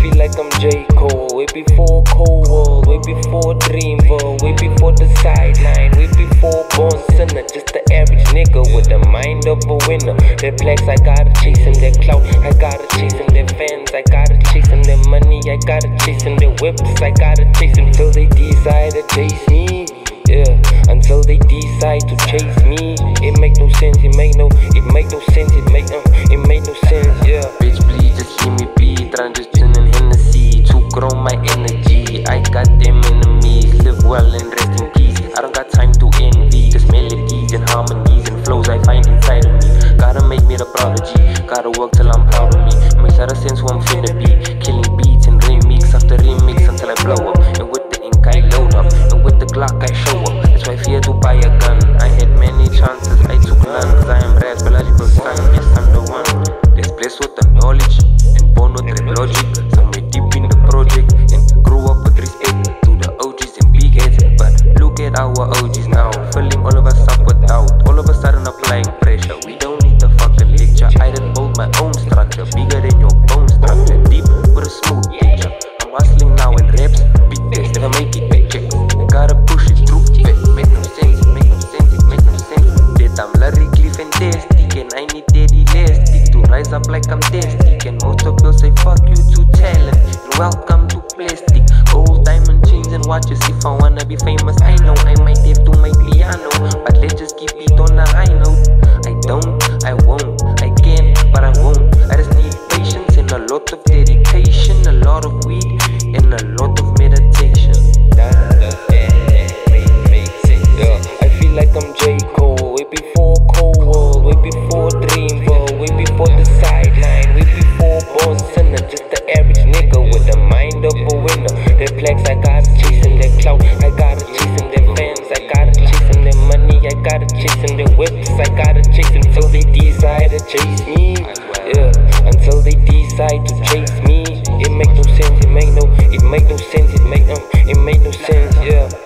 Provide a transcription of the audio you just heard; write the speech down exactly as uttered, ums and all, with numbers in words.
feel like I'm J. Cole. Way before Cold World, way before Dreamville, way before the sideline, way before Born Sinner. Just the average nigga with the mind of a winner. Their flags, I gotta chase them. Their clout, I gotta chase them. Their fans, I gotta chase them. Their money, I gotta chase them. Their whips, I gotta chase them till they decide to chase me. Yeah, until they decide to chase me. It make no sense, it make no, it make no sense, it make, uh, it make no sense, yeah. Bitch, please just hear me be transition and Hennessy to grow my energy. I got them enemies, live well and rest in peace. I don't got time to envy, just melodies and harmonies and flows I find inside of me. Gotta make me the prodigy, gotta work till I'm proud of me. Makes a lot of sense who I'm finna be, killing beats and remix after remix until I blow up. And with the ink I load up, and with the Glock I show up. That's why I fear to buy a gun. I had many chances, I took none. Cause I am Rad's biological son, yes I'm the one. That's blessed with the knowledge and born with the logic. Somewhere deep in the project and grew up with respect to the O Gs and big heads. But look at our O Gs now, filling all of us up with doubt. All of a sudden applying pressure. We don't need the fucking lecture. I done build my own structure, bigger than your bone structure, deep with a smooth picture. I'm hustling now in reps, big test, never make it big checks. Gotta push it through, it make no sense, it make no sense, it make no sense. That I'm lyrically fantastic and I need that elastic to rise up like I'm testic. And most of you say fuck you to talent and welcome to plastic. Gold, diamond chains and watches. If I wanna be famous, I know I might have to my piano, but let's just keep it on a high note. I don't, I won't, I can, but I won't. I just need patience and a lot of dedication, a lot of weed and a lot of meditation. That, that, that, that make, make sense. Yeah, I feel like I'm J. Cole. Way before Cold World, way before Dreamville, way before the sideline, way before Born Sinner. Just the average nigga with the mind of a winner. Their flags, I gotta chase them. Their clout, I gotta chase them. Their fans, I gotta chase them. Their money, I gotta chase them. Their whips, I gotta chase them till they decide to chase me. Yeah, until they decide to chase me. It make no sense, it make no, it make no sense, it make, uh, it make no sense, yeah.